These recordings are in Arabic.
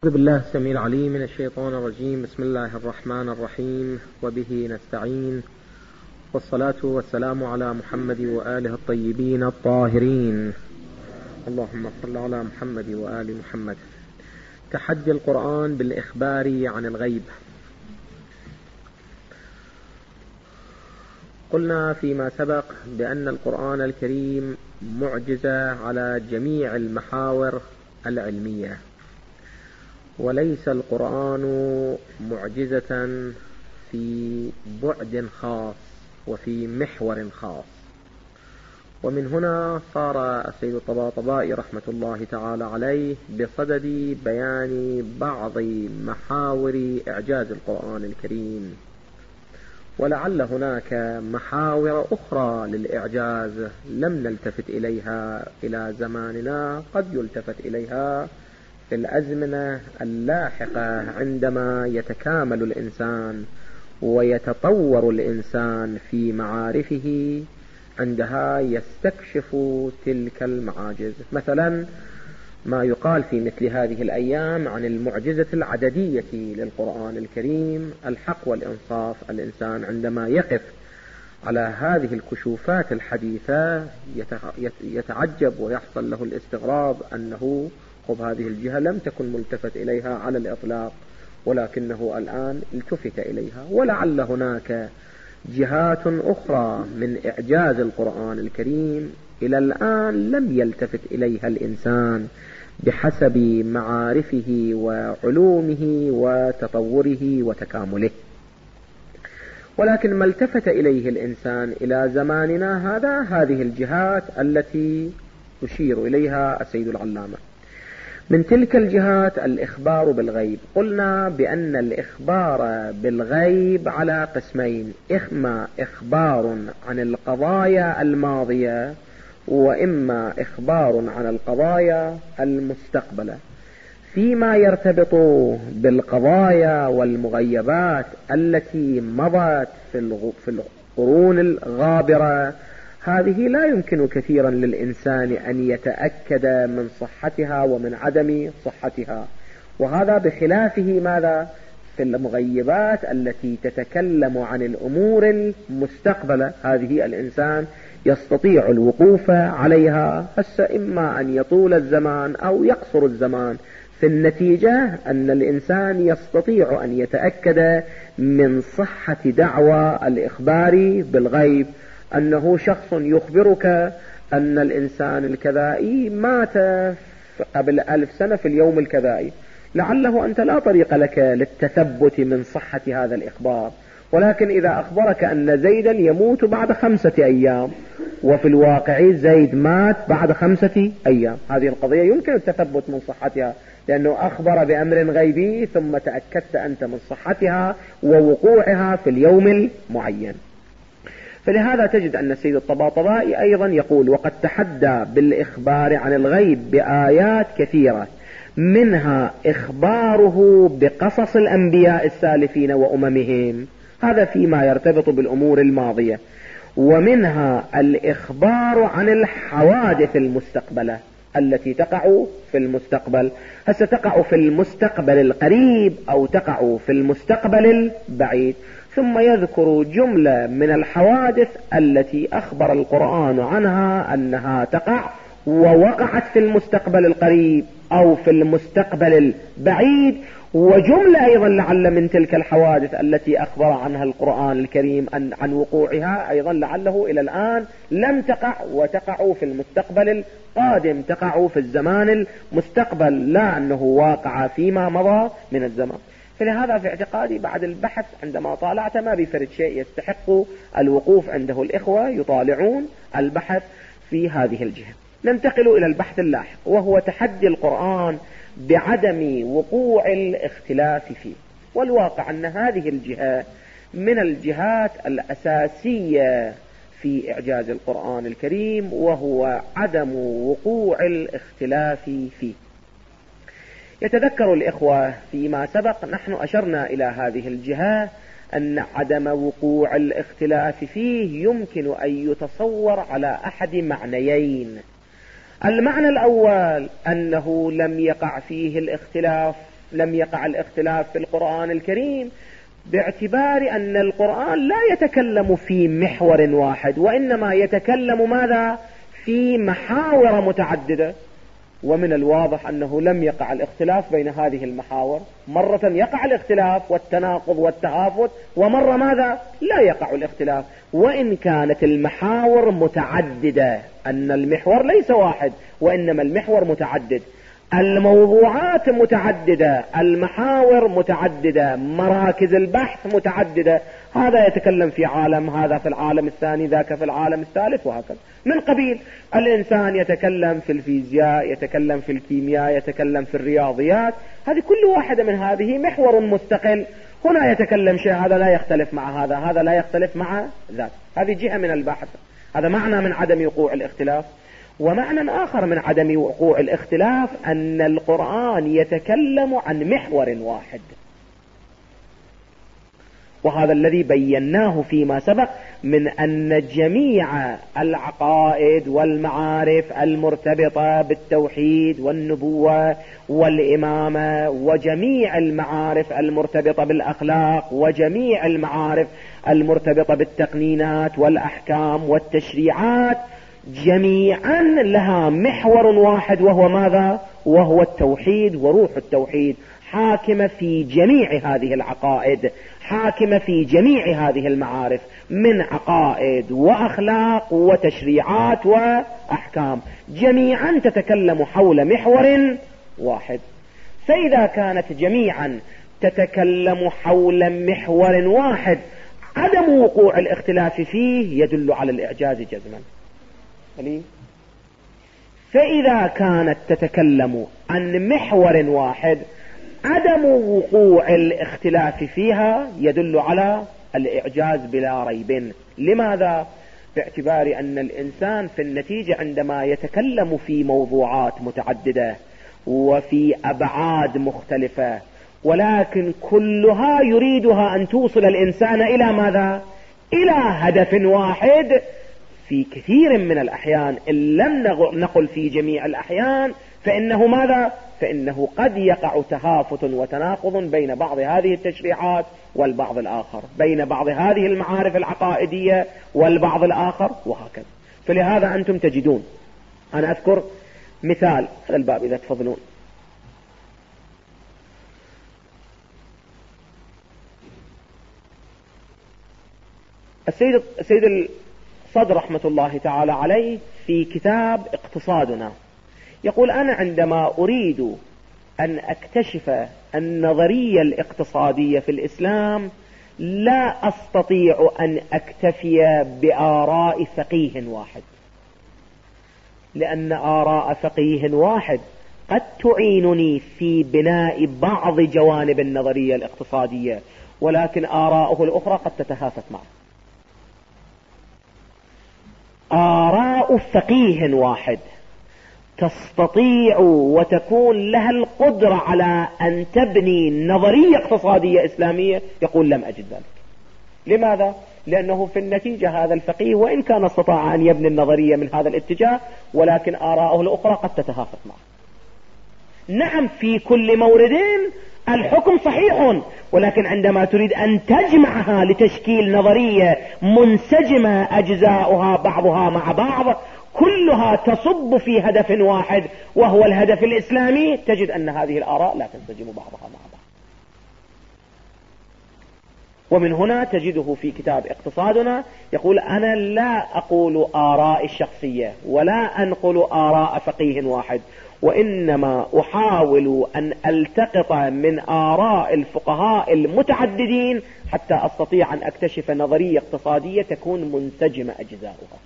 أعوذ بالله السميع العليم من الشيطان الرجيم. بسم الله الرحمن الرحيم، وبه نستعين، والصلاة والسلام على محمد وآله الطيبين الطاهرين. اللهم صل على محمد وآل محمد. تحدي القرآن بالإخبار عن الغيب. قلنا فيما سبق بأن القرآن الكريم معجزة على جميع المحاور العلمية، وليس القرآن معجزة في بعد خاص وفي محور خاص. ومن هنا صار السيد الطباطبائي رحمة الله تعالى عليه بصدد بيان بعض محاور إعجاز القرآن الكريم، ولعل هناك محاور أخرى للإعجاز لم نلتفت إليها إلى زماننا، قد يلتفت إليها في الأزمنة اللاحقة عندما يتكامل الإنسان ويتطور الإنسان في معارفه، عندها يستكشف تلك المعاجز. مثلا ما يقال في مثل هذه الأيام عن المعجزة العددية للقرآن الكريم، الحق والإنصاف. الإنسان عندما يقف على هذه الكشوفات الحديثة يتعجب ويحصل له الاستغراب أنه هذه الجهة لم تكن ملتفت إليها على الإطلاق، ولكنه الآن التفت إليها. ولعل هناك جهات أخرى من إعجاز القرآن الكريم إلى الآن لم يلتفت إليها الإنسان بحسب معارفه وعلومه وتطوره وتكامله، ولكن ما التفت إليه الإنسان إلى زماننا هذه الجهات التي يشير إليها السيد العلامة. من تلك الجهات الإخبار بالغيب. قلنا بأن الإخبار بالغيب على قسمين: إما إخبار عن القضايا الماضية، وإما إخبار عن القضايا المستقبلة. فيما يرتبط بالقضايا والمغيبات التي مضت في القرون الغابرة، هذه لا يمكن كثيرا للإنسان أن يتأكد من صحتها ومن عدم صحتها، وهذا بخلافه ماذا؟ في المغيبات التي تتكلم عن الأمور المستقبلة، هذه الإنسان يستطيع الوقوف عليها. إما أن يطول الزمان أو يقصر الزمان، في النتيجة أن الإنسان يستطيع أن يتأكد من صحة دعوى الإخبار بالغيب، أنه شخص يخبرك أن الإنسان الكذائي مات قبل 1000 سنة في اليوم الكذائي. لعله أنت لا طريق لك للتثبت من صحة هذا الإخبار، ولكن إذا أخبرك أن زيدا يموت بعد 5 أيام، وفي الواقع زيد مات بعد 5 أيام، هذه القضية يمكن التثبت من صحتها، لأنه أخبر بأمر غيبي ثم تأكدت أنت من صحتها ووقوعها في اليوم المعين. فلهذا تجد أن السيد الطباطبائي أيضا يقول: وقد تحدى بالإخبار عن الغيب بآيات كثيرة، منها إخباره بقصص الأنبياء السالفين وأممهم، هذا فيما يرتبط بالأمور الماضية، ومنها الإخبار عن الحوادث المستقبلة التي تقع في المستقبل. ستقع في المستقبل القريب أو تقع في المستقبل البعيد. ثم يذكر جملة من الحوادث التي أخبر القرآن عنها أنها تقع ووقعت في المستقبل القريب أو في المستقبل البعيد، وجملة أيضا لعل من تلك الحوادث التي أخبر عنها القرآن الكريم عن وقوعها أيضا لعله إلى الآن لم تقع وتقع في المستقبل القادم، تقع في الزمان المستقبل، لا أنه واقع فيما مضى من الزمان. فلهذا في اعتقادي بعد البحث عندما طالعت ما بفرد شيء يستحق الوقوف عنده الإخوة يطالعون البحث في هذه الجهة. ننتقل إلى البحث اللاحق، وهو تحدي القرآن بعدم وقوع الاختلاف فيه. والواقع أن هذه الجهة من الجهات الأساسية في إعجاز القرآن الكريم، وهو عدم وقوع الاختلاف فيه. يتذكر الإخوة فيما سبق نحن أشرنا إلى هذه الجهة أن عدم وقوع الاختلاف فيه يمكن أن يتصور على أحد معنيين: المعنى الأول أنه لم يقع فيه الاختلاف لم يقع الاختلاف في القرآن الكريم باعتبار أن القرآن لا يتكلم في محور واحد، وإنما يتكلم ماذا؟ في محاور متعددة. ومن الواضح أنه لم يقع الاختلاف بين هذه المحاور، مرة يقع الاختلاف والتناقض والتهافت، ومرة ماذا؟ لا يقع الاختلاف، وإن كانت المحاور متعددة، أن المحور ليس واحد وإنما المحور متعدد، الموضوعات متعددة، المحاور متعددة، مراكز البحث متعددة، هذا يتكلم في عالم، هذا في العالم الثاني، ذاك في العالم الثالث، وهكذا. من قبيل الإنسان يتكلم في الفيزياء، يتكلم في الكيمياء، يتكلم في الرياضيات، هذه كل واحدة من هذه محور مستقل. هنا يتكلم شيء، هذا لا يختلف مع هذا، هذا لا يختلف مع ذاك، هذه جهة من البحث. هذا معنى من عدم وقوع الاختلاف. ومعنى آخر من عدم وقوع الاختلاف أن القرآن يتكلم عن محور واحد، وهذا الذي بيناه فيما سبق من أن جميع العقائد والمعارف المرتبطة بالتوحيد والنبوة والإمامة، وجميع المعارف المرتبطة بالأخلاق، وجميع المعارف المرتبطة بالتقنينات والأحكام والتشريعات، جميعا لها محور واحد، وهو ماذا؟ وهو التوحيد وروح التوحيد، حاكمة في جميع هذه العقائد، حاكمة في جميع هذه المعارف من عقائد وأخلاق وتشريعات وأحكام، جميعا تتكلم حول محور واحد. فإذا كانت جميعا تتكلم حول محور واحد، عدم وقوع الاختلاف فيه يدل على الإعجاز جزما. فإذا كانت تتكلم عن محور واحد، عدم وقوع الاختلاف فيها يدل على الإعجاز بلا ريب. لماذا؟ باعتبار أن الإنسان في النتيجة عندما يتكلم في موضوعات متعددة وفي أبعاد مختلفة، ولكن كلها يريدها أن توصل الإنسان إلى ماذا؟ إلى هدف واحد. في كثير من الأحيان، إن لم نقل في جميع الأحيان، فإنه ماذا؟ فإنه قد يقع تهافت وتناقض بين بعض هذه التشريعات والبعض الآخر، بين بعض هذه المعارف العقائدية والبعض الآخر، وهكذا. فلهذا أنتم تجدون، أنا أذكر مثال هذا الباب إذا تفضلون. السيد الصدر رحمة الله تعالى عليه في كتاب اقتصادنا يقول: أنا عندما أريد أن أكتشف النظرية الاقتصادية في الإسلام لا أستطيع أن أكتفي بآراء فقيه واحد، لأن آراء فقيه واحد قد تعينني في بناء بعض جوانب النظرية الاقتصادية، ولكن آراءه الأخرى قد تتهافت معه. آراء فقيه واحد تستطيع وتكون لها القدرة على أن تبني نظرية اقتصادية إسلامية، يقول لم أجد ذلك. لماذا؟ لأنه في النتيجة هذا الفقيه وإن كان استطاع أن يبني النظرية من هذا الاتجاه، ولكن آراءه الأخرى قد تتهافت معه. نعم، في كل مورد الحكم صحيح، ولكن عندما تريد أن تجمعها لتشكيل نظرية منسجمة أجزاؤها بعضها مع بعض كلها تصب في هدف واحد وهو الهدف الإسلامي، تجد أن هذه الآراء لا تنسجم بعضها مع بعض. ومن هنا تجده في كتاب اقتصادنا يقول: أنا لا أقول آراء الشخصية ولا أنقل آراء فقيه واحد، وإنما أحاول أن ألتقط من آراء الفقهاء المتعددين حتى أستطيع أن أكتشف نظرية اقتصادية تكون منسجمة أجزاؤها.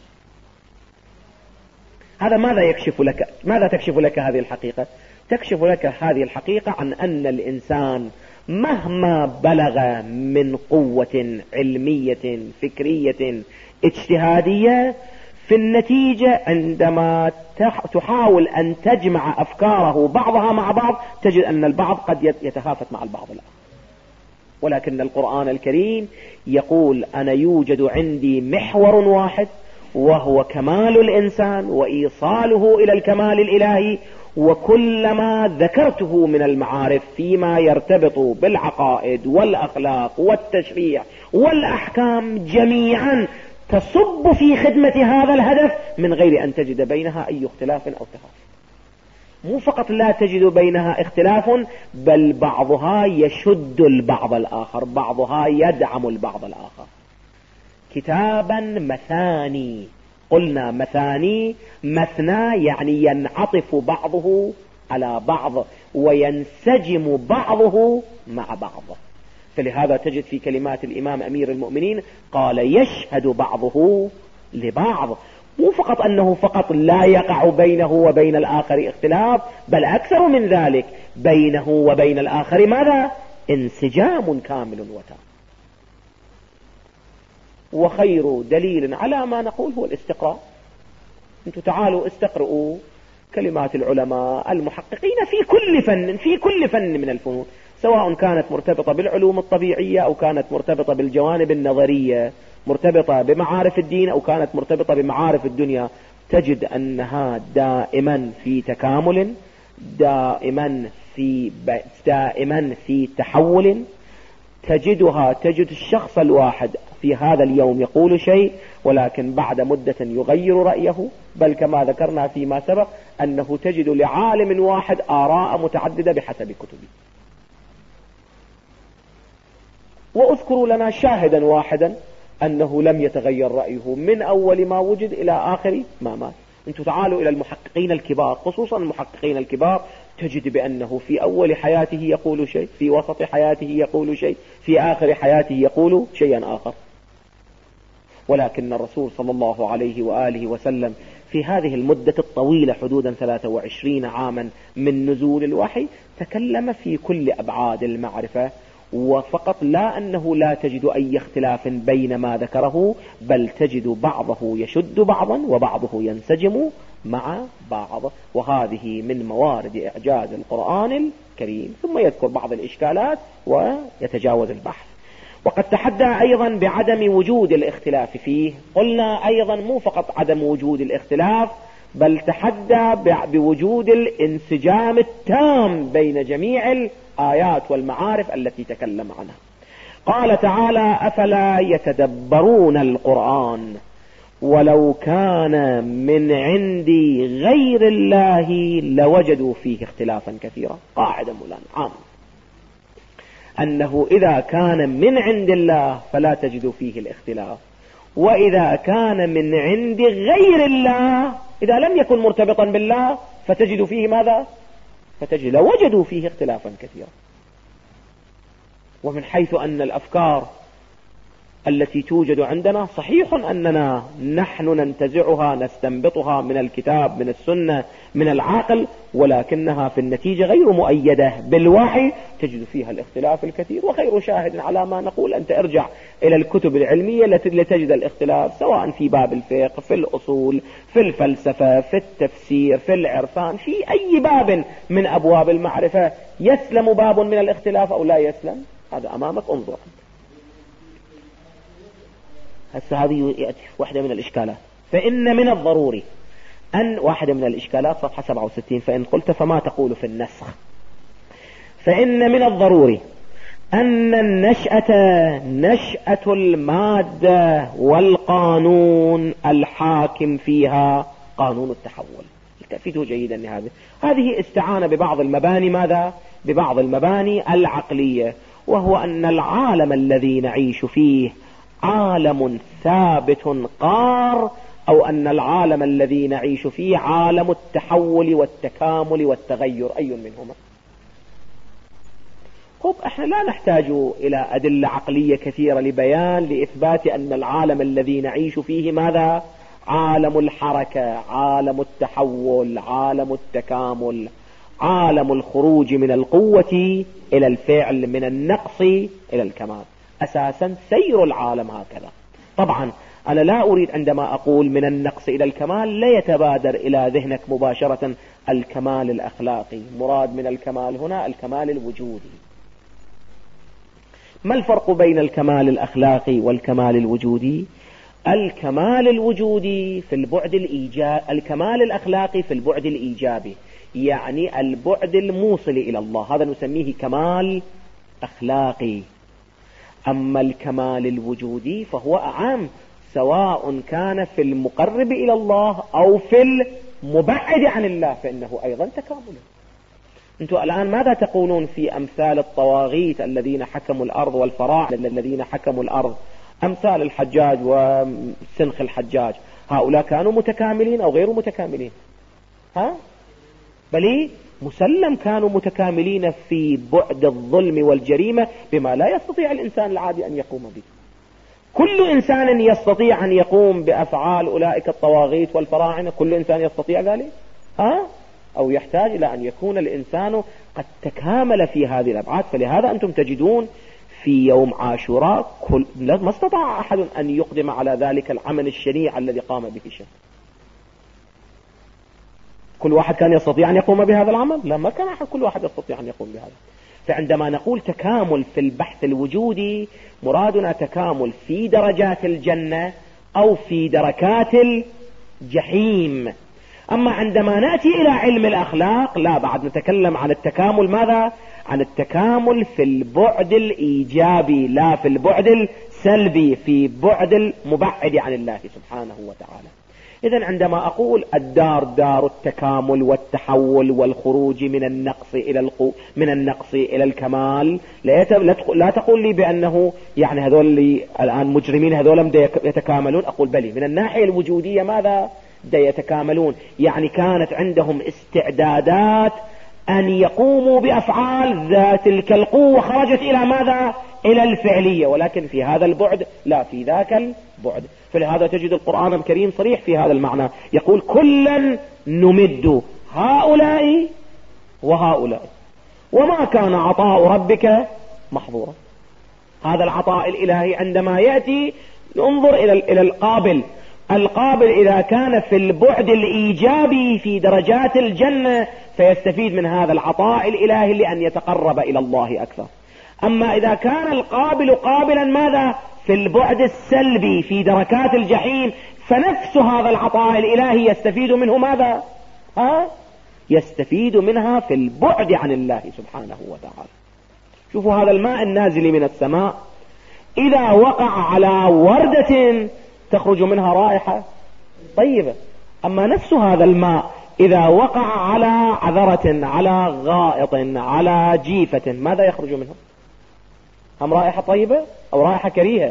هذا ماذا يكشف لك؟ ماذا تكشف لك هذه الحقيقة؟ تكشف لك هذه الحقيقة عن أن الإنسان مهما بلغ من قوة علمية فكرية اجتهادية، في النتيجة عندما تحاول أن تجمع أفكاره بعضها مع بعض تجد أن البعض قد يتهافت مع البعض الآخر. ولكن القرآن الكريم يقول: أنا يوجد عندي محور واحد وهو كمال الإنسان وإيصاله إلى الكمال الإلهي، وكلما ذكرته من المعارف فيما يرتبط بالعقائد والأخلاق والتشريع والأحكام جميعا تصب في خدمة هذا الهدف من غير أن تجد بينها أي اختلاف أو تخاف. مو فقط لا تجد بينها اختلاف، بل بعضها يشد البعض الآخر، بعضها يدعم البعض الآخر. كتابا مثاني، قلنا مثاني، مثنى يعني ينعطف بعضه على بعض وينسجم بعضه مع بعض. فلهذا تجد في كلمات الإمام أمير المؤمنين قال يشهد بعضه لبعض، مو فقط أنه فقط لا يقع بينه وبين الآخر اختلاف، بل أكثر من ذلك، بينه وبين الآخر ماذا؟ انسجام كامل وتام. وخير دليل على ما نقول هو الاستقراء. انتم تعالوا استقرؤوا كلمات العلماء المحققين في كل فن من الفنون، سواء كانت مرتبطة بالعلوم الطبيعية أو كانت مرتبطة بالجوانب النظرية، مرتبطة بمعارف الدين أو كانت مرتبطة بمعارف الدنيا، تجد أنها دائما في تكامل، دائما في تحول. تجد الشخص الواحد في هذا اليوم يقول شيء، ولكن بعد مدة يغير رأيه، بل كما ذكرنا فيما سبق أنه تجد لعالم واحد آراء متعددة بحسب كتبه. وأذكروا لنا شاهدا واحدا أنه لم يتغير رأيه من أول ما وجد إلى آخر ما مات. انتم تعالوا إلى المحققين الكبار، خصوصا المحققين الكبار، تجد بأنه في أول حياته يقول شيء، في وسط حياته يقول شيء، في آخر حياته يقول شيئا آخر. ولكن الرسول صلى الله عليه وآله وسلم في هذه المدة الطويلة حدودا 23 عاما من نزول الوحي تكلم في كل أبعاد المعرفة، وفقط لا أنه لا تجد أي اختلاف بين ما ذكره، بل تجد بعضه يشد بعضا وبعضه ينسجم مع بعض. وهذه من موارد إعجاز القرآن الكريم. ثم يذكر بعض الإشكالات ويتجاوز البحث. وقد تحدى أيضا بعدم وجود الاختلاف فيه. قلنا أيضا مو فقط عدم وجود الاختلاف، بل تحدى بوجود الانسجام التام بين جميع الآيات والمعارف التي تكلم عنها. قال تعالى أفلا يتدبرون القرآن ولو كان من عند غير الله لوجدوا فيه اختلافا كثيرا. قاعدة مولانا عام أنه إذا كان من عند الله فلا تجد فيه الاختلاف، وإذا كان من عند غير الله إذا لم يكن مرتبطا بالله فتجد فيه ماذا؟ فتجد لوجدوا فيه اختلافا كثيرا. ومن حيث أن الأفكار التي توجد عندنا صحيح أننا نحن ننتزعها نستنبطها من الكتاب من السنة من العقل، ولكنها في النتيجة غير مؤيدة بالوحي، تجد فيها الاختلاف الكثير. وخير شاهد على ما نقول أنت ارجع إلى الكتب العلمية لتجد الاختلاف، سواء في باب الفقه، في الأصول، في الفلسفة، في التفسير، في العرفان، في أي باب من أبواب المعرفة. يسلم باب من الاختلاف أو لا يسلم؟ هذا أمامك، انظر. هسه هذه يأتي واحدة من الإشكالات. فإن من الضروري أن واحدة من الإشكالات صفحة 67 فإن قلت فما تقول في النسخ. فإن من الضروري أن نشأة المادة والقانون الحاكم فيها قانون التحول. التأفيته جيدا لهذا. هذه استعانة ببعض المباني ماذا؟ ببعض المباني العقلية، وهو أن العالم الذي نعيش فيه عالم ثابت قار، أو أن العالم الذي نعيش فيه عالم التحول والتكامل والتغير، أي منهما؟ احنا لا نحتاج إلى أدلة عقلية كثيرة لإثبات أن العالم الذي نعيش فيه ماذا؟ عالم الحركة، عالم التحول، عالم التكامل، عالم الخروج من القوة إلى الفعل، من النقص إلى الكمال. أساسا سير العالم هكذا. طبعا أنا لا أريد عندما أقول من النقص إلى الكمال لا يتبادر إلى ذهنك مباشرة الكمال الأخلاقي. مراد من الكمال هنا الكمال الوجودي. ما الفرق بين الكمال الأخلاقي والكمال الوجودي؟ الكمال الوجودي في البعد الإيجابي، الكمال الأخلاقي في البعد الإيجابي، يعني البعد الموصل إلى الله، هذا نسميه كمال أخلاقي. أما الكمال الوجودي فهو أعم، سواء كان في المقرب إلى الله أو في المبعد عن الله، فإنه أيضا تكامل. أنتم الآن ماذا تقولون في أمثال الطواغيت الذين حكموا الأرض والفراعنة الذين حكموا الأرض، أمثال الحجاج وسنخ الحجاج، هؤلاء كانوا متكاملين أو غير متكاملين؟ بل مسلم كانوا متكاملين في بعد الظلم والجريمة بما لا يستطيع الإنسان العادي أن يقوم به. كل إنسان يستطيع أن يقوم بأفعال أولئك الطواغيت والفراعنة، كل إنسان يستطيع ذلك؟ أو يحتاج إلى أن يكون الإنسان قد تكامل في هذه الأبعاد. فلهذا أنتم تجدون في يوم عاشوراء ما استطاع أحد أن يقدم على ذلك العمل الشنيع الذي قام به الشيخ. كل واحد كان يستطيع أن يقوم بهذا العمل؟ لا، ما كان كل واحد يستطيع أن يقوم بهذا. فعندما نقول تكامل في البحث الوجودي، مرادنا تكامل في درجات الجنة أو في دركات الجحيم. أما عندما نأتي إلى علم الأخلاق لا، بعد نتكلم عن التكامل. ماذا؟ عن التكامل في البعد الإيجابي لا في البعد السلبي، في بعد المبعد عن الله سبحانه وتعالى. إذن عندما أقول الدار دار التكامل والتحول والخروج من النقص إلى الكمال، لا تقول لي بأنه يعني هذول اللي الآن مجرمين هذول يتكاملون. أقول بلي، من الناحية الوجودية ماذا يتكاملون؟ يعني كانت عندهم استعدادات أن يقوموا بأفعال ذات تلك القوة، خرجت إلى ماذا؟ إلى الفعلية، ولكن في هذا البعد لا في ذاك البعد. فلهذا تجد القرآن الكريم صريح في هذا المعنى، يقول كلا نمد هؤلاء وهؤلاء وما كان عطاء ربك محظورا. هذا العطاء الإلهي عندما يأتي ننظر إلى القابل إذا كان في البعد الإيجابي في درجات الجنة فيستفيد من هذا العطاء الإلهي لأن يتقرب إلى الله أكثر. أما إذا كان القابل قابلا ماذا؟ في البعد السلبي في دركات الجحيم، فنفس هذا العطاء الإلهي يستفيد منه ماذا؟ يستفيد منها في البعد عن الله سبحانه وتعالى. شوفوا هذا الماء النازل من السماء إذا وقع على وردة تخرج منها رائحة طيبة، أما نفس هذا الماء إذا وقع على عذرة، على غائط، على جيفة، ماذا يخرج منه؟ هم رائحة طيبة أو رائحة كريهة؟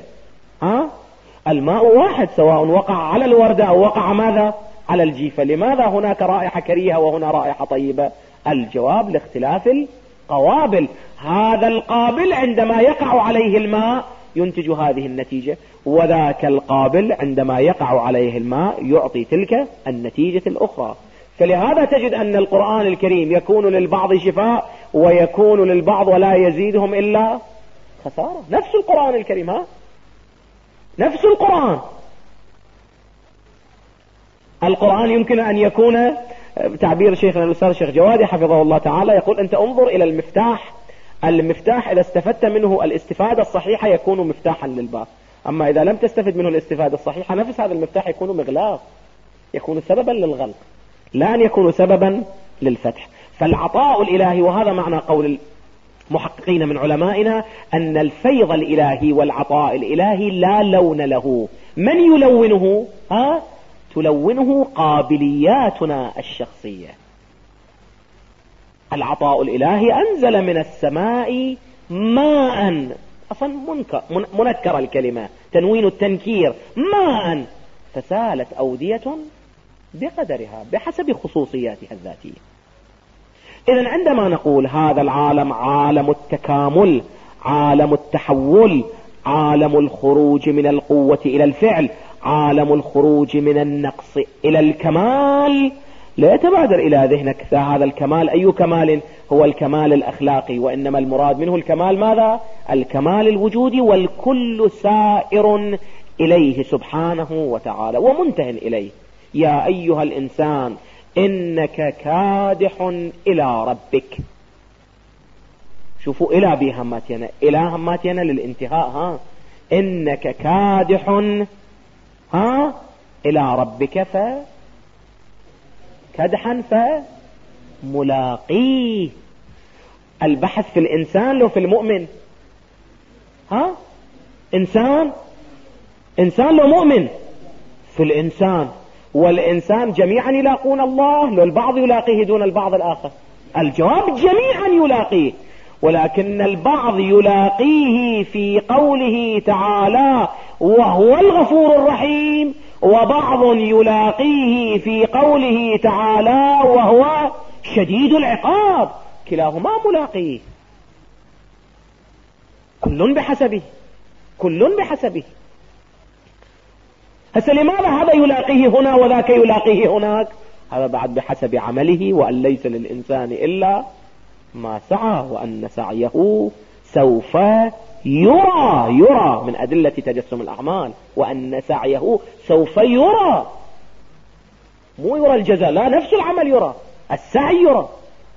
الماء واحد سواء وقع على الوردة أو وقع ماذا؟ على الجيفة. لماذا هناك رائحة كريهة وهنا رائحة طيبة؟ الجواب لاختلاف القوابل. هذا القابل عندما يقع عليه الماء ينتج هذه النتيجة، وذاك القابل عندما يقع عليه الماء يعطي تلك النتيجة الأخرى. فلهذا تجد أن القرآن الكريم يكون للبعض شفاء ويكون للبعض ولا يزيدهم إلا خسارة. نفس القرآن الكريم، نفس القرآن يمكن أن يكون، تعبير شيخنا الأستاذ الشيخ جوادي حفظه الله تعالى يقول أنت انظر إلى المفتاح إذا استفدت منه الاستفادة الصحيحة يكون مفتاحا للباب، أما إذا لم تستفد منه الاستفادة الصحيحة نفس هذا المفتاح يكون مغلاق، يكون سببا للغلق لا أن يكون سببا للفتح. فالعطاء الإلهي، وهذا معنى قول المحققين من علمائنا أن الفيض الإلهي والعطاء الإلهي لا لون له. من يلونه؟ تلونه قابلياتنا الشخصية. العطاء الإلهي أنزل من السماء ماء، أصلا منكر الكلمة، تنوين التنكير، ماء فسالت أودية بقدرها بحسب خصوصياتها الذاتية. إذن عندما نقول هذا العالم عالم التكامل، عالم التحول، عالم الخروج من القوة إلى الفعل، عالم الخروج من النقص إلى الكمال، لا يتبادر إلى ذهنك هذا الكمال أي كمال؟ هو الكمال الأخلاقي، وإنما المراد منه الكمال ماذا؟ الكمال الوجودي، والكل سائر إليه سبحانه وتعالى ومنتهٍ إليه. يا أيها الإنسان إنك كادح إلى ربك. شوفوا إلى بهماتنا، إلى هماتنا للانتهاء، إنك كادح إلى ربك كدحا فملاقيه. البحث في الإنسان لو في المؤمن. إنسان لو مؤمن في الإنسان، والإنسان جميعا يلاقون الله، لو البعض يلاقيه دون البعض الآخر؟ الجواب جميعا يلاقيه، ولكن البعض يلاقيه في قوله تعالى وهو الغفور الرحيم، وبعض يلاقيه في قوله تعالى وهو شديد العقاب. كلاهما ملاقيه، كل بحسبه. هسه لماذا هذا يلاقيه هنا وذاك يلاقيه هناك؟ هذا بعد بحسب عمله، وأن ليس للإنسان إلا ما سعى، وأن سعيه سوف يرى من أدلة تجسم الأعمال، وأن سعيه سوف يرى، مو يرى الجزاء، لا، نفس العمل يرى، السعي يرى.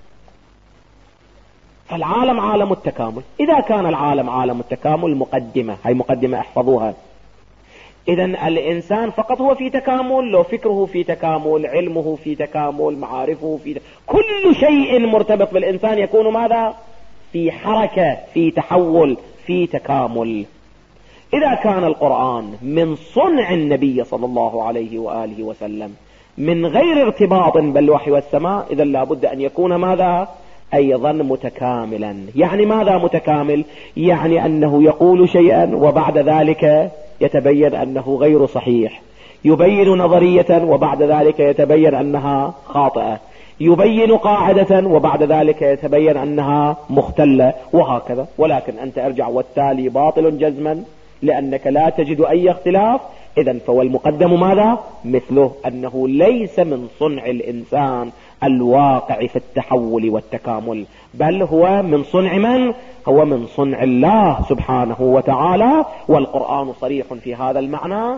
فالعالم عالم التكامل. إذا كان العالم عالم التكامل، مقدمة، هاي مقدمة احفظوها، إذن الإنسان فقط هو في تكامل، لو فكره في تكامل، علمه في تكامل، معارفه في كل شيء مرتبط بالإنسان يكون ماذا؟ في حركة، في تحول، في تكامل. إذا كان القرآن من صنع النبي صلى الله عليه وآله وسلم من غير ارتباط بالوحي والسماء، إذا لابد أن يكون ماذا؟ أيضا متكاملا. يعني ماذا متكامل؟ يعني أنه يقول شيئا وبعد ذلك يتبين أنه غير صحيح، يبين نظرية وبعد ذلك يتبين أنها خاطئة، يبين قاعدة وبعد ذلك يتبين أنها مختلة، وهكذا. ولكن أنت ارجع والتالي باطل جزما، لأنك لا تجد أي اختلاف. إذن فهو المقدم ماذا؟ مثله، أنه ليس من صنع الإنسان الواقع في التحول والتكامل، بل هو من صنع من؟ هو من صنع الله سبحانه وتعالى. والقرآن صريح في هذا المعنى: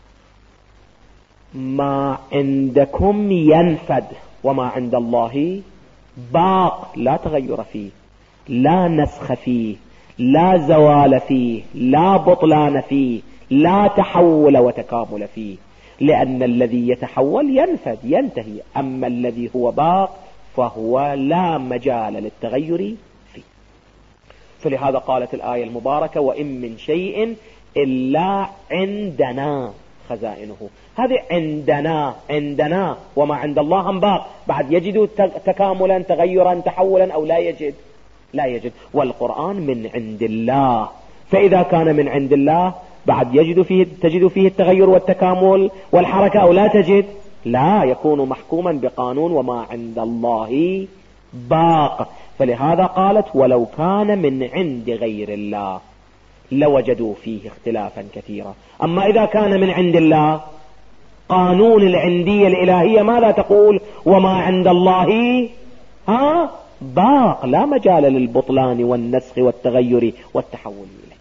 ما عندكم ينفد وما عند الله باق، لا تغير فيه، لا نسخ فيه، لا زوال فيه، لا بطلان فيه، لا تحول وتكامل فيه، لأن الذي يتحول ينفد ينتهي، أما الذي هو باق فهو لا مجال للتغير فيه. فلهذا قالت الآية المباركة: وإن من شيء إلا عندنا خزائنه. هذه عندنا وما عند الله هم باق. بعد يجد تكاملا، تغيرا، تحولا، أو لا يجد. والقرآن من عند الله، فإذا كان من عند الله بعد تجد فيه التغير والتكامل والحركة، أو لا تجد؟ لا، يكون محكوما بقانون وما عند الله باق. فلهذا قالت: ولو كان من عند غير الله لوجدوا فيه اختلافا كثيرا. أما إذا كان من عند الله، قانون العندية الإلهية ماذا تقول؟ وما عند الله باق، لا مجال للبطلان والنسخ والتغير والتحول إليه.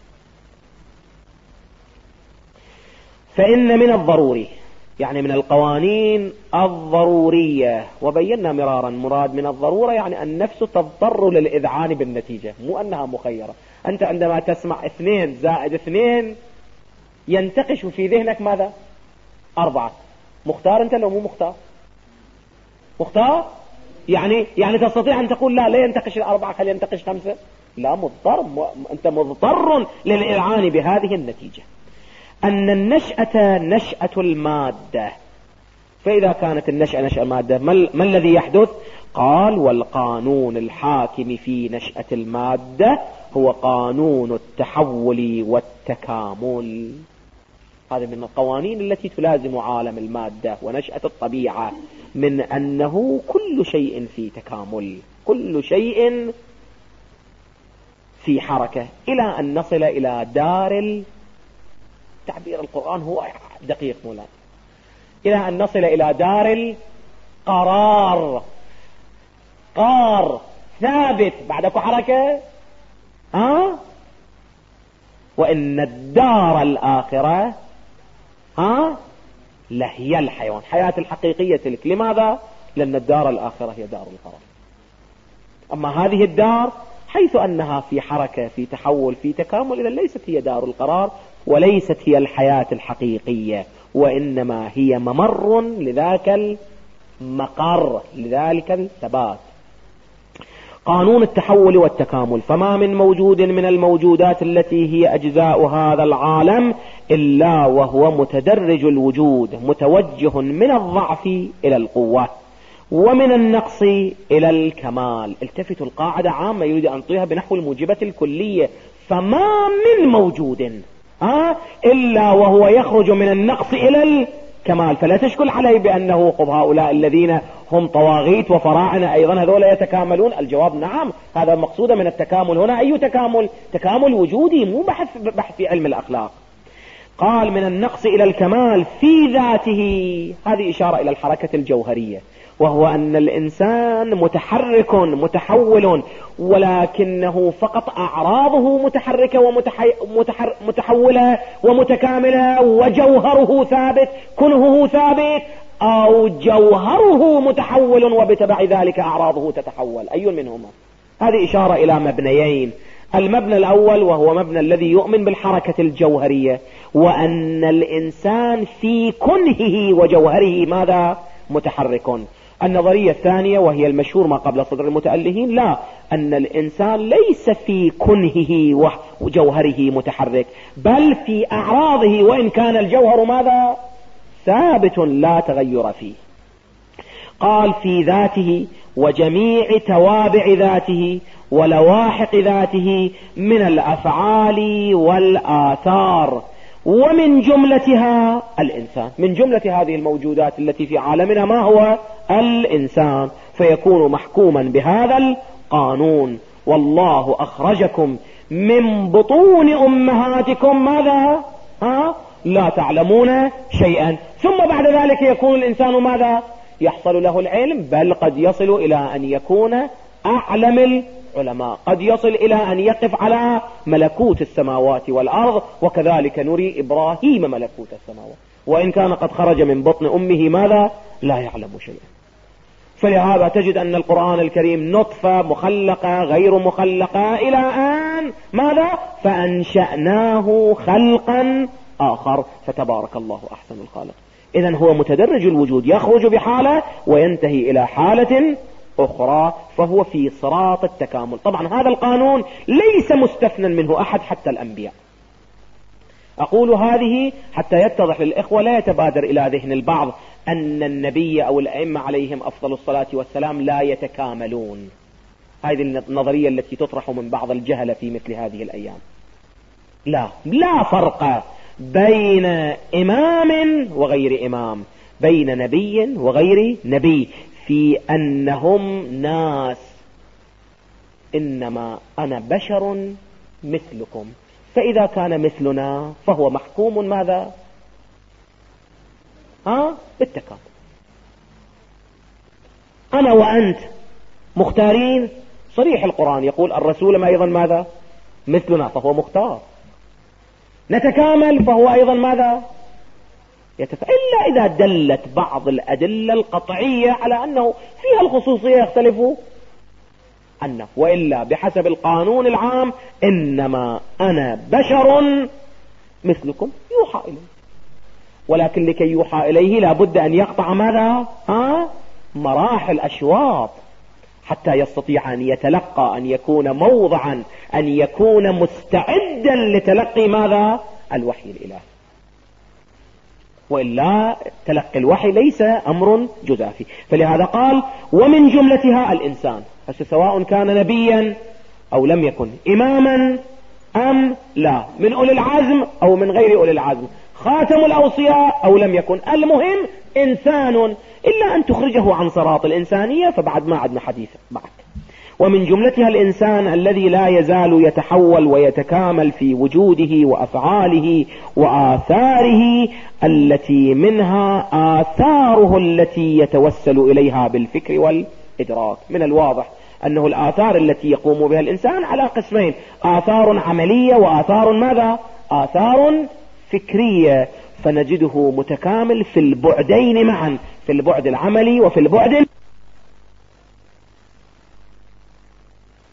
فإن من الضروري، يعني من القوانين الضرورية، وبينا مرارا مراد من الضرورة يعني النفس تضطر للإذعان بالنتيجة، مو أنها مخيرة. أنت عندما تسمع 2 زائد 2 ينتقش في ذهنك ماذا؟ 4. مختار أنت لو مو مختار؟ يعني تستطيع أن تقول لا ينتقش 4، خلي ينتقش 5؟ لا، مضطر، أنت مضطر للإذعان بهذه النتيجة. أن النشأة نشأة المادة، فإذا كانت النشأة نشأة المادة ما الذي يحدث؟ قال: والقانون الحاكم في نشأة المادة هو قانون التحول والتكامل. هذا من القوانين التي تلازم عالم المادة ونشأة الطبيعة، من أنه كل شيء في تكامل، كل شيء في حركة، إلى أن نصل إلى دار تعبير القرآن هو دقيق مولانا، إلى أن نصل إلى دار القرار، قار ثابت بعدك حركة. وإن الدار الآخرة لهي الحيوان، حياة الحقيقية تلك. لماذا؟ لأن الدار الآخرة هي دار القرار. أما هذه الدار حيث أنها في حركة، في تحول، في تكامل، إذا ليست هي دار القرار وليست هي الحياة الحقيقية، وإنما هي ممر لذاك المقر، لذلك الثبات. قانون التحول والتكامل. فما من موجود من الموجودات التي هي أجزاء هذا العالم إلا وهو متدرج الوجود، متوجه من الضعف إلى القوة ومن النقص إلى الكمال. التفتوا، القاعدة عامة يريد أن يعطيها بنحو الموجبة الكلية. فما من موجود إلا وهو يخرج من النقص إلى الكمال. فلا تشكل عليه بأنه هؤلاء الذين هم طواغيت وفراعنة أيضا هذول يتكاملون. الجواب نعم، هذا المقصود من التكامل هنا. أي تكامل؟ تكامل وجودي، مو بحث في علم الأخلاق. قال من النقص إلى الكمال في ذاته. هذه إشارة إلى الحركة الجوهرية، وهو أن الإنسان متحرك متحول، ولكنه فقط أعراضه متحركة ومتحولة ومتكاملة، وجوهره ثابت، كنهه ثابت، أو جوهره متحول وبتبع ذلك أعراضه تتحول. أي منهما؟ هذه إشارة إلى مبنيين. المبنى الأول وهو مبنى الذي يؤمن بالحركة الجوهرية، وأن الإنسان في كنهه وجوهره ماذا؟ متحرك. النظرية الثانية وهي المشهور ما قبل صدر المتألهين، لا، أن الإنسان ليس في كنهه وجوهره متحرك، بل في أعراضه، وإن كان الجوهر ماذا؟ ثابت لا تغير فيه. قال في ذاته وجميع توابع ذاته ولواحق ذاته من الأفعال والآثار، ومن جملتها الإنسان. من جملة هذه الموجودات التي في عالمنا ما هو؟ الإنسان. فيكون محكوما بهذا القانون: والله أخرجكم من بطون أمهاتكم ماذا؟ لا تعلمون شيئا. ثم بعد ذلك يكون الإنسان ماذا؟ يحصل له العلم، بل قد يصل إلى أن يكون أعلم العلماء، قد يصل إلى أن يقف على ملكوت السماوات والأرض. وكذلك نري إبراهيم ملكوت السماوات، وإن كان قد خرج من بطن أمه ماذا؟ لا يعلم شيئا. فلهذا تجد أن القرآن الكريم نطفة مخلقة غير مخلقة إلى أن ماذا؟ فأنشأناه خلقا آخر، فتبارك الله أحسن الخالق. إذن هو متدرج الوجود، يخرج بحالة وينتهي إلى حالة أخرى، فهو في صراط التكامل. طبعا هذا القانون ليس مستثنى منه أحد حتى الأنبياء. أقول هذه حتى يتضح للإخوة، لا يتبادر إلى ذهن البعض أن النبي أو الأئمة عليهم أفضل الصلاة والسلام لا يتكاملون. هذه النظرية التي تطرح من بعض الجهلة في مثل هذه الأيام. لا فرق بين إمام وغير إمام، بين نبي وغير نبي، في أنهم ناس. إنما أنا بشر مثلكم، فإذا كان مثلنا فهو محكوم ماذا؟ بالتكامل. أنا وأنت مختارين، صريح القرآن يقول الرسول ما أيضا ماذا؟ مثلنا، فهو مختار. نتكامل فهو أيضا ماذا؟ إلا إذا دلت بعض الأدلة القطعية على أنه فيها الخصوصية يختلف عنه، وإلا بحسب القانون العام إنما أنا بشر مثلكم يوحى إليه. ولكن لكي يوحى إليه لابد أن يقطع ماذا؟ مراحل أشواط حتى يستطيع أن يتلقى، أن يكون موضعا، أن يكون مستعدا لتلقي ماذا؟ الوحي الإلهي. وإلا تلقي الوحي ليس أمر جزافي. فلهذا قال ومن جملتها الإنسان، سواء كان نبيا أو لم يكن، إماما أم لا، من أولي العزم أو من غير أولي العزم، خاتم الأوصياء أو لم يكن، المهم إنسان، إلا أن تخرجه عن صراط الإنسانية فبعد ما عدنا حديث بعد. ومن جملتها الإنسان الذي لا يزال يتحول ويتكامل في وجوده وأفعاله وآثاره، التي منها آثاره التي يتوسل إليها بالفكر والإدراك. من الواضح أنه الآثار التي يقوم بها الإنسان على قسمين: آثار عملية وآثار ماذا؟ آثار فكرية. فنجده متكامل في البعدين معا، في البعد العملي وفي البعد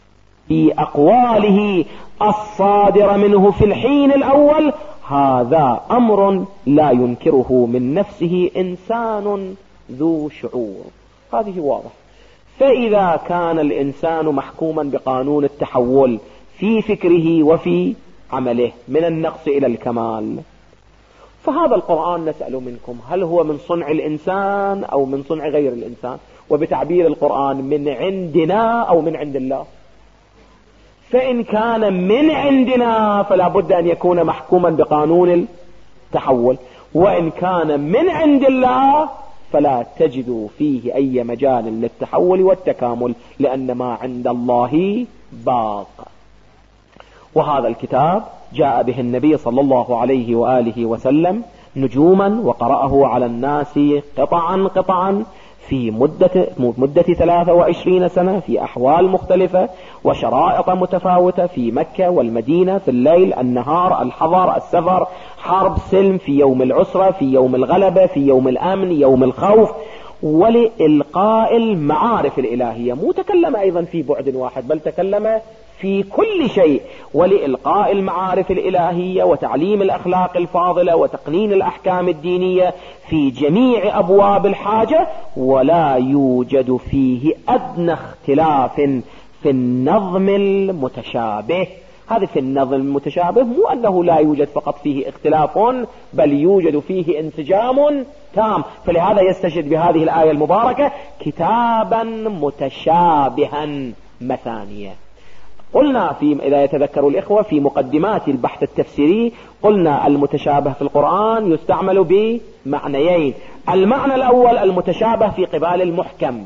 في أقواله الصادرة منه في الحين الأول، هذا أمر لا ينكره من نفسه إنسان ذو شعور. هذه واضح. فإذا كان الإنسان محكوما بقانون التحول في فكره وفي عمله من النقص إلى الكمال، فهذا القرآن نسأل منكم هل هو من صنع الإنسان أو من صنع غير الإنسان؟ وبتعبير القرآن من عندنا أو من عند الله. فإن كان من عندنا فلا بد أن يكون محكوما بقانون التحول، وإن كان من عند الله فلا تجد فيه أي مجال للتحول والتكامل، لأن ما عند الله باق. وهذا الكتاب جاء به النبي صلى الله عليه وآله وسلم نجوما، وقرأه على الناس قطعا قطعا في مدة 23 سنة في أحوال مختلفة وشرائط متفاوتة في مكة والمدينة، في الليل النهار الحضر السفر حرب سلم، في يوم العسرة في يوم الغلبة في يوم الأمن يوم الخوف، ولإلقاء المعارف الإلهية. مو تكلم أيضا في بعد واحد بل تكلم في كل شيء، ولإلقاء المعارف الإلهية وتعليم الأخلاق الفاضلة وتقنين الأحكام الدينية في جميع أبواب الحاجة، ولا يوجد فيه أدنى اختلاف في النظم المتشابه. هذا في النظم المتشابه مو أنه لا يوجد فقط فيه اختلاف، بل يوجد فيه انسجام تام. فلهذا يستشهد بهذه الآية المباركة كتابا متشابها مثانية. قلنا إذا يتذكر الإخوة في مقدمات البحث التفسيري، قلنا المتشابه في القرآن يستعمل بمعنيين. المعنى الأول المتشابه في قبال المحكم،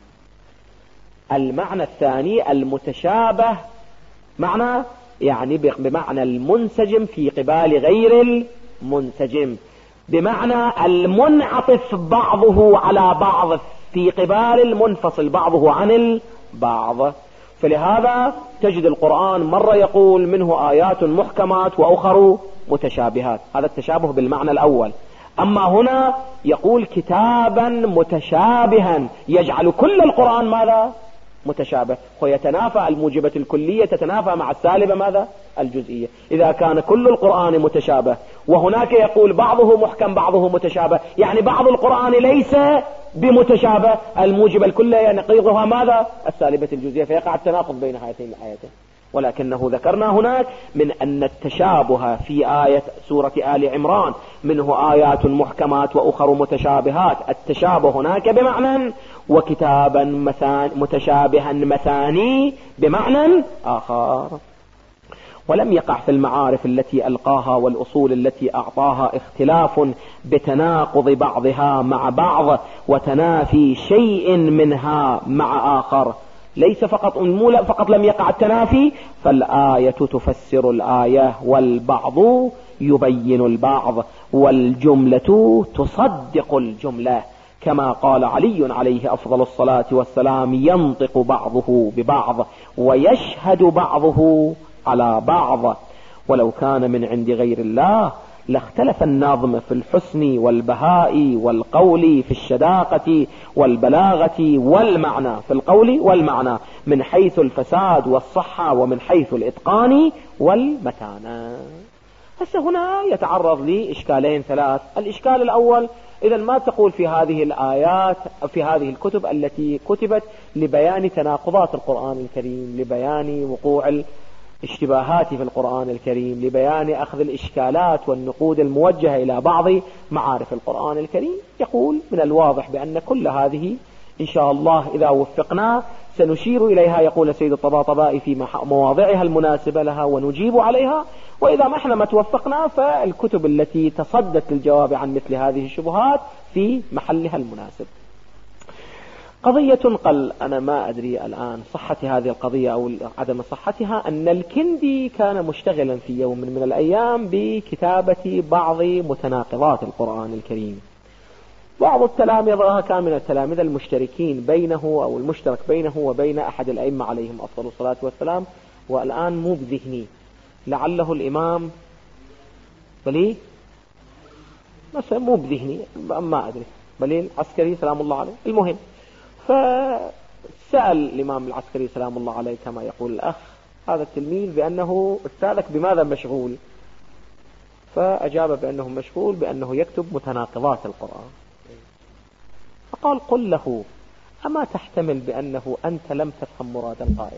المعنى الثاني المتشابه معنى يعني بمعنى المنسجم في قبال غير المنسجم، بمعنى المنعطف بعضه على بعض في قبال المنفصل بعضه عن البعض. فلهذا تجد القرآن مرة يقول منه آيات محكمات وأخر متشابهات، هذا التشابه بالمعنى الأول. أما هنا يقول كتابا متشابها، يجعل كل القرآن ماذا؟ متشابه، ويتنافى الموجبة الكلية تتنافى مع السالبة ماذا؟ الجزئية. إذا كان كل القرآن متشابه وهناك يقول بعضه محكم بعضه متشابه، يعني بعض القرآن ليس بمتشابه، الموجبة الكلية نقيضها ماذا؟ السالبة الجزئية، فيقع التناقض بين هاتين الآيتين. ولكنه ذكرنا هناك من أن التشابه في آية سورة آل عمران منه آيات محكمات وأخر متشابهات، التشابه هناك بمعنى، وكتابا متشابها مثاني بمعنى آخر. ولم يقع في المعارف التي ألقاها والأصول التي أعطاها اختلاف بتناقض بعضها مع بعض وتنافي شيء منها مع آخر. ليس فقط لم يقع التنافي، فالآية تفسر الآية، والبعض يبين البعض، والجملة تصدق الجملة، كما قال علي عليه أفضل الصلاة والسلام: ينطق بعضه ببعض ويشهد بعضه على بعض. ولو كان من عند غير الله لاختلف النظم في الحسن والبهاء والقول، في الشداقة والبلاغة والمعنى، في القول والمعنى من حيث الفساد والصحة ومن حيث الإتقان والمتانة. هسه هنا يتعرض لي إشكالين ثلاث. الإشكال الأول: إذا ما تقول في هذه الآيات في هذه الكتب التي كتبت لبيان تناقضات القرآن الكريم، لبيان وقوع الاشتباهات في القرآن الكريم، لبيان أخذ الإشكالات والنقود الموجهة إلى بعض معارف القرآن الكريم، يقول من الواضح بأن كل هذه إن شاء الله إذا وفقنا سنشير إليها، يقول سيد الطباطبائي، في مواضعها المناسبة لها ونجيب عليها. وإذا ما احنا ما توفقنا فالكتب التي تصدت للجواب عن مثل هذه الشبهات في محلها المناسب. قضية أنا ما أدري الآن صحة هذه القضية أو عدم صحتها، أن الكندي كان مشتغلا في يوم من الأيام بكتابة بعض متناقضات القرآن الكريم. بعض التلامذة كان من التلامذة المشتركين بينه أو المشترك بينه وبين أحد الأئمة عليهم أفضل الصلاة والسلام، والآن مو بذهني، لعله الإمام بلي مثلا، مو بذهني ما أدري، بلي العسكري سلام الله عليه. المهم، فسأل الإمام العسكري سلام الله عليه كما يقول الأخ هذا التلميذ بأنه أستاذك بماذا مشغول؟ فأجاب بأنه مشغول بأنه يكتب متناقضات القرآن. فقال قل له أما تحتمل بأنه أنت لم تفهم مراد القائل؟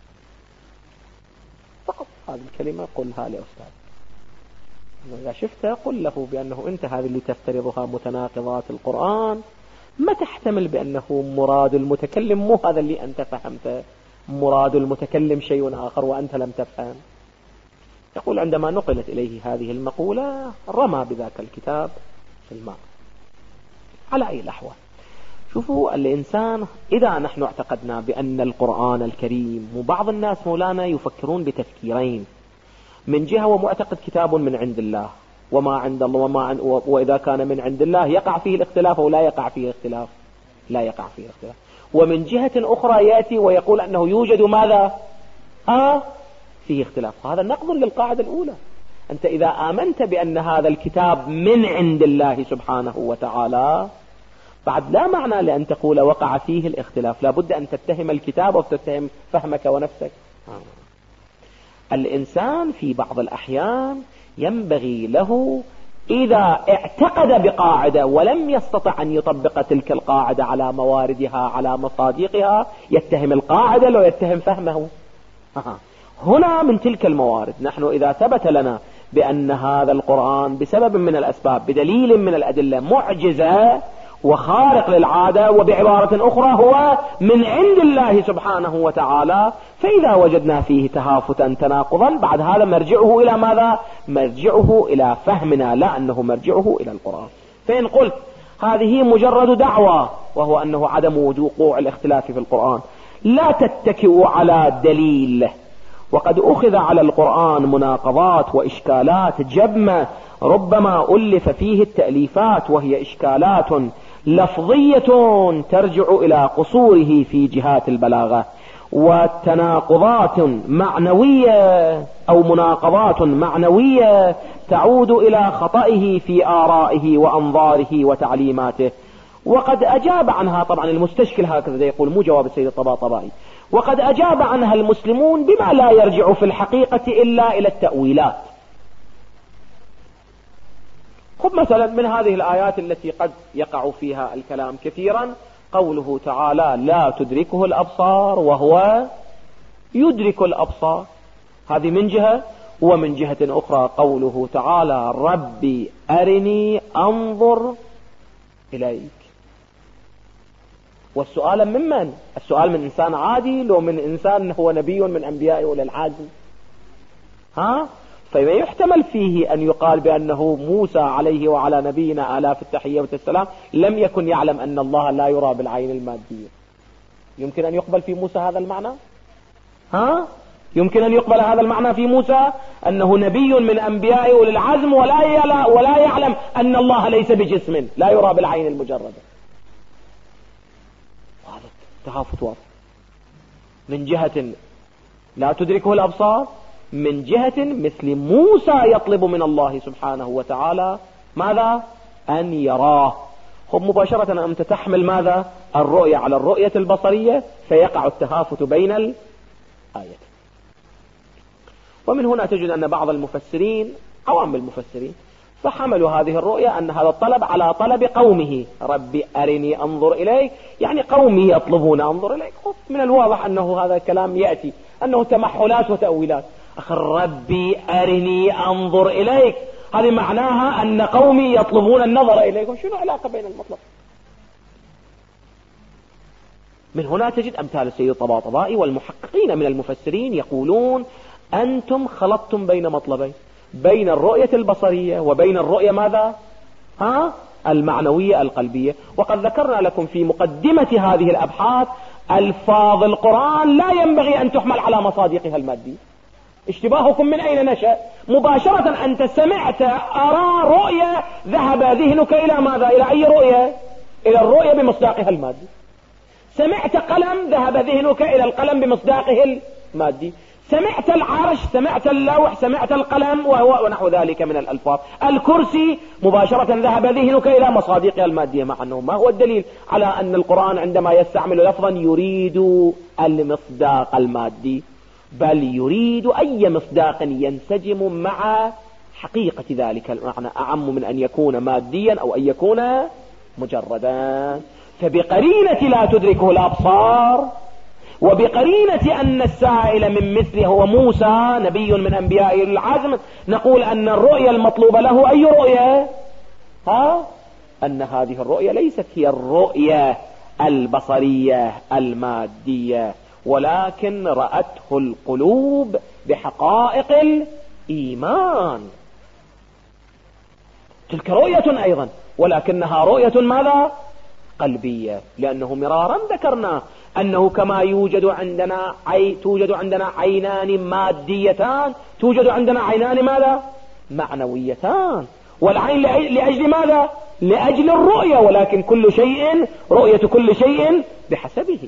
فقط هذه الكلمة قلها لأستاذ. إذا شفت قل له بأنه أنت هذه اللي تفترضها متناقضات القرآن، ما تحتمل بأنه مراد المتكلم مو هذا اللي أنت فهمته، مراد المتكلم شيء آخر وأنت لم تفهم. يقول عندما نقلت إليه هذه المقولة رمى بذاك الكتاب في الماء. على أي الأحوال شوفوا الإنسان إذا نحن اعتقدنا بأن القرآن الكريم، وبعض الناس مولانا يفكرون بتفكيرين، من جهة ومعتقد كتاب من عند الله وما عند الله وإذا كان من عند الله يقع فيه الاختلاف أو لا يقع فيه اختلاف، لا يقع فيه اختلاف. ومن جهة أخرى يأتي ويقول أنه يوجد ماذا؟ فيه اختلاف. هذا نقض للقاعدة الأولى. أنت إذا آمنت بأن هذا الكتاب من عند الله سبحانه وتعالى، بعد لا معنى لأن تقول وقع فيه الاختلاف، لا بد أن تتهم الكتاب أو تتهم فهمك ونفسك. الإنسان في بعض الأحيان ينبغي له إذا اعتقد بقاعدة ولم يستطع أن يطبق تلك القاعدة على مواردها على مصادقها، يتهم القاعدة لو يتهم فهمه. هنا من تلك الموارد نحن إذا ثبت لنا بأن هذا القرآن بسبب من الأسباب بدليل من الأدلة معجزة وخارق للعادة، وبعبارة أخرى هو من عند الله سبحانه وتعالى، فإذا وجدنا فيه تهافتا تناقضا بعد هذا مرجعه إلى ماذا؟ مرجعه إلى فهمنا، لا أنه مرجعه إلى القرآن. فإن قلت هذه مجرد دعوة وهو أنه عدم وقوع الاختلاف في القرآن، لا تتكئ على دليل، وقد أخذ على القرآن مناقضات وإشكالات جمة ربما ألف فيه التأليفات، وهي إشكالات لفظية ترجع إلى قصوره في جهات البلاغة، وتناقضات معنوية أو مناقضات معنوية تعود إلى خطئه في آرائه وأنظاره وتعليماته. وقد أجاب عنها طبعا المستشكل هكذا يقول، مو جواب السيد الطباطبائي، وقد أجاب عنها المسلمون بما لا يرجع في الحقيقة إلا إلى التأويلات. خذ مثلا من هذه الآيات التي قد يقع فيها الكلام كثيرا، قوله تعالى لا تدركه الأبصار وهو يدرك الأبصار، هذه من جهة. ومن جهة أخرى قوله تعالى ربي أرني أنظر إليك. والسؤال ممن؟ السؤال من إنسان عادي لو من إنسان هو نبي من أنبياء أولي العزم؟ فما يحتمل فيه أن يقال بأنه موسى عليه وعلى نبينا آلاف التحية والسلام لم يكن يعلم أن الله لا يرى بالعين المادية. يمكن أن يقبل في موسى هذا المعنى؟ يمكن أن يقبل هذا المعنى في موسى أنه نبي من أنبياء أولي العزم ولا يعلم أن الله ليس بجسم لا يرى بالعين المجردة؟ هذا تهافت واضح. من جهة لا تدركه الأبصار، من جهة مثل موسى يطلب من الله سبحانه وتعالى ماذا؟ أن يراه. خب مباشرة أنت تحمل ماذا؟ الرؤية على الرؤية البصرية، فيقع التهافت بين الآيات. ومن هنا تجد أن بعض المفسرين عوام المفسرين فحملوا هذه الرؤية أن هذا الطلب على طلب قومه، ربي أرني أنظر إليك، يعني قومي يطلبون أنظر إليك. من الواضح أنه هذا الكلام يأتي أنه تمحلات وتأويلات. ربي أرني أنظر إليك، هذه معناها أن قومي يطلبون النظر إليك. شنو علاقة بين المطلب؟ من هنا تجد أمثال السيد الطباطبائي والمحققين من المفسرين يقولون أنتم خلطتم بين مطلبين، بين الرؤية البصرية وبين الرؤية ماذا؟ المعنوية القلبية. وقد ذكرنا لكم في مقدمة هذه الأبحاث ألفاظ القرآن لا ينبغي أن تحمل على مصادقها المادية. اشتباهكم من أين نشأ؟ مباشرة أنت سمعت أرى رؤية، ذهب ذهنك إلى ماذا؟ إلى أي رؤية؟ إلى الرؤية بمصداقها المادي. سمعت قلم، ذهب ذهنك إلى القلم بمصداقه المادي. سمعت العرش، سمعت اللوح، سمعت القلم ونحو ذلك من الألفاظ. الكرسي مباشرة ذهب ذهنك إلى مصادقها المادية، مع أنه ما هو الدليل على أن القرآن عندما يستعمل لفظا يريد المصداق المادي؟ بل يريد أي مصداق ينسجم مع حقيقة ذلك المعنى أعم من أن يكون ماديا أو أن يكون مجردا. فبقرينة لا تدركه الأبصار، وبقرينة أن السائل من مثله هو موسى نبي من أنبياء العزم، نقول أن الرؤية المطلوبة له أي رؤية؟ أن هذه الرؤية ليست هي الرؤية البصرية المادية، ولكن رأته القلوب بحقائق الإيمان. تلك رؤية أيضا، ولكنها رؤية ماذا؟ قلبية. لأنه مرارا ذكرنا أنه كما توجد عندنا عينان ماديتان، توجد عندنا عينان ماذا؟ معنويتان. والعين لأجل ماذا؟ لأجل الرؤية، ولكن كل شيء رؤية كل شيء بحسبه.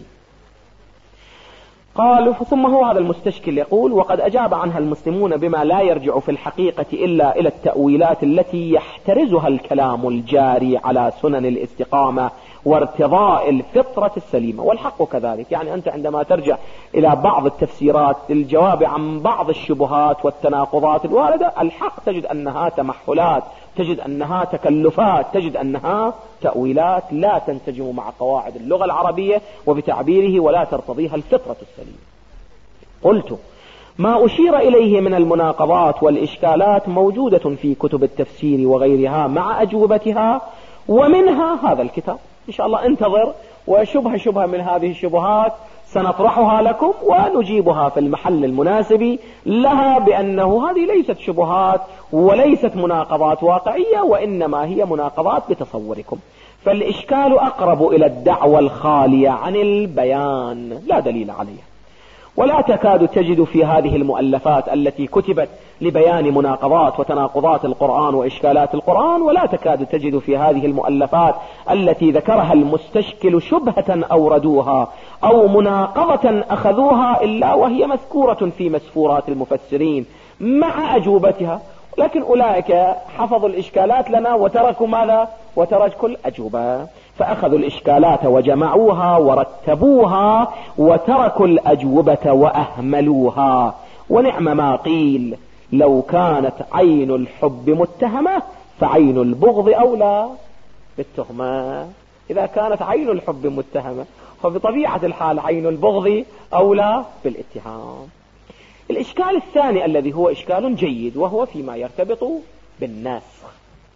قالوا ثم هو هذا المستشكل يقول: وقد أجاب عنها المسلمون بما لا يرجع في الحقيقة إلا إلى التأويلات التي يحترزها الكلام الجاري على سنن الاستقامة وارتضاء الفطرة السليمة. والحق كذلك، يعني أنت عندما ترجع إلى بعض التفسيرات للجواب عن بعض الشبهات والتناقضات الواردة، الحق تجد أنها تمحلات، تجد أنها تكلفات، تجد أنها تأويلات لا تنسجم مع قواعد اللغة العربية وبتعبيره ولا ترتضيها الفطرة السليمة. قلت: ما أشير إليه من المناقضات والإشكالات موجودة في كتب التفسير وغيرها مع أجوبتها، ومنها هذا الكتاب. إن شاء الله انتظر، وشبهة من هذه الشبهات سنطرحها لكم ونجيبها في المحل المناسب لها، بأنه هذه ليست شبهات وليست مناقضات واقعية، وإنما هي مناقضات بتصوركم. فالإشكال أقرب إلى الدعوة الخالية عن البيان لا دليل عليها. ولا تكاد تجد في هذه المؤلفات التي كتبت لبيان مناقضات وتناقضات القرآن وإشكالات القرآن، ولا تكاد تجد في هذه المؤلفات التي ذكرها المستشكل شبهة أوردوها أو مناقضة أخذوها إلا وهي مذكورة في مسفورات المفسرين مع أجوبتها. لكن أولئك حفظوا الإشكالات لنا وتركوا ماذا؟ وتركوا الأجوبة، فأخذوا الإشكالات وجمعوها ورتبوها وتركوا الأجوبة وأهملوها. ونعم ما قيل: لو كانت عين الحب متهمة فعين البغض أولى بالتهمة. إذا كانت عين الحب متهمة فبطبيعة الحال عين البغض أولى بالاتهام. الإشكال الثاني الذي هو إشكال جيد وهو فيما يرتبط بالنسخ.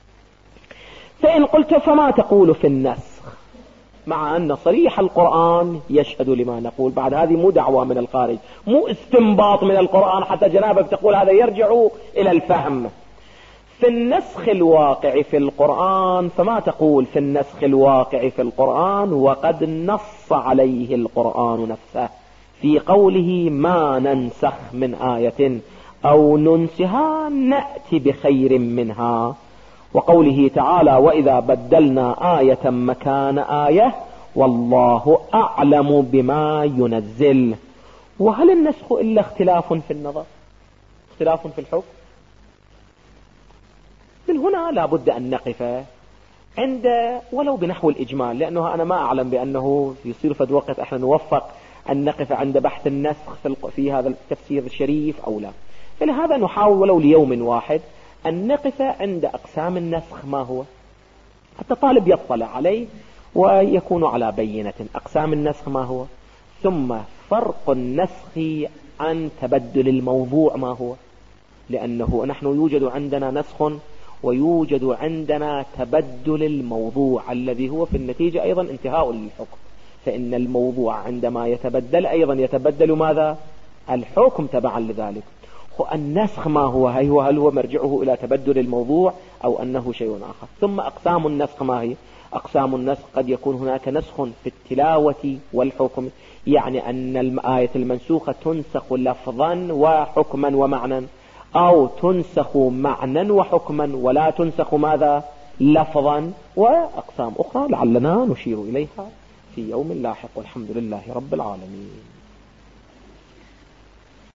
فإن قلت: فما تقول في النسخ؟ مع أن صريح القرآن يشهد لما نقول. بعد هذه مو دعوة من الخارج، مو استنباط من القرآن حتى جنابك تقول هذا يرجع إلى الفهم. في النسخ الواقع في القرآن، فما تقول في النسخ الواقع في القرآن وقد نص عليه القرآن نفسه في قوله: ما ننسخ من آية أو ننسها نأتي بخير منها، وقوله تعالى: وإذا بدلنا آية مكان آية والله أعلم بما ينزل. وهل النسخ إلا اختلاف في النظر، اختلاف في الحكم؟ من هنا لا بد أن نقف عند ولو بنحو الإجمال، لأنه أنا ما أعلم بأنه يصير في وقت احنا نوفق أن نقف عند بحث النسخ في هذا التفسير الشريف أو لا. فلهذا نحاول ولو ليوم واحد أن نقف عند أقسام النسخ ما هو، حتى طالب يطلع عليه ويكون على بينة. أقسام النسخ ما هو، ثم فرق النسخ عن تبدل الموضوع ما هو، لأنه نحن يوجد عندنا نسخ ويوجد عندنا تبدل الموضوع الذي هو في النتيجة أيضا انتهاء للحكم. فإن الموضوع عندما يتبدل أيضا يتبدل ماذا؟ الحكم تبعا لذلك. النسخ ما هو؟ هل هو مرجعه إلى تبدل الموضوع أو أنه شيء آخر؟ ثم أقسام النسخ ما هي؟ أقسام النسخ قد يكون هناك نسخ في التلاوة والحكم، يعني أن الآية المنسوخة تنسخ لفظا وحكما ومعنى، أو تنسخ معنى وحكما ولا تنسخ ماذا؟ لفظا. وأقسام أخرى لعلنا نشير إليها في يوم لاحق، والحمد لله رب العالمين.